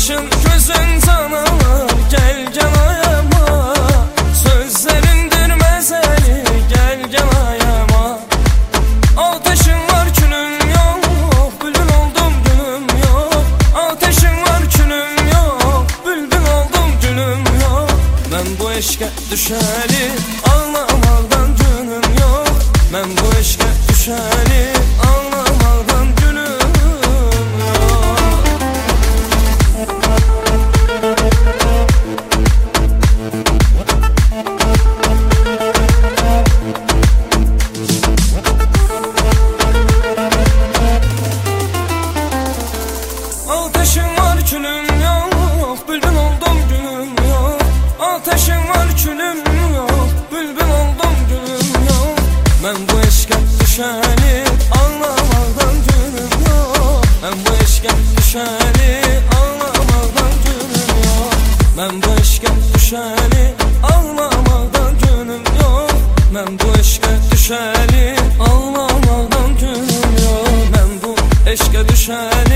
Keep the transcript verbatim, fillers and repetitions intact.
kaşın gözün tanımır, gel yanayama. Sözlerindir mezeli, gel yanayama. Ateşin var külüm yok, bülbül oldum gülüm yok. Ateşin var külüm yok, bülbül oldum gülüm yok. Ben bu eşke düşeli, ağlamadan günüm yok. Ben bu eşke düşeli, ağlamadan günüm yok. Ateşin var külüm yok, bülbül oldum gülüm yok. Ateşin var külüm yok, bülbül oldum gülüm yok. Ben bu eşke düşeli, ağlamadan günüm yok. Ben bu eşke düşeli, ağlamadan günüm yok. Ben bu eşke düşeli, ağlamadan günüm yok. Ben bu eşke düşeli, ağlamadan günüm yok. Ben bu eşke düşeli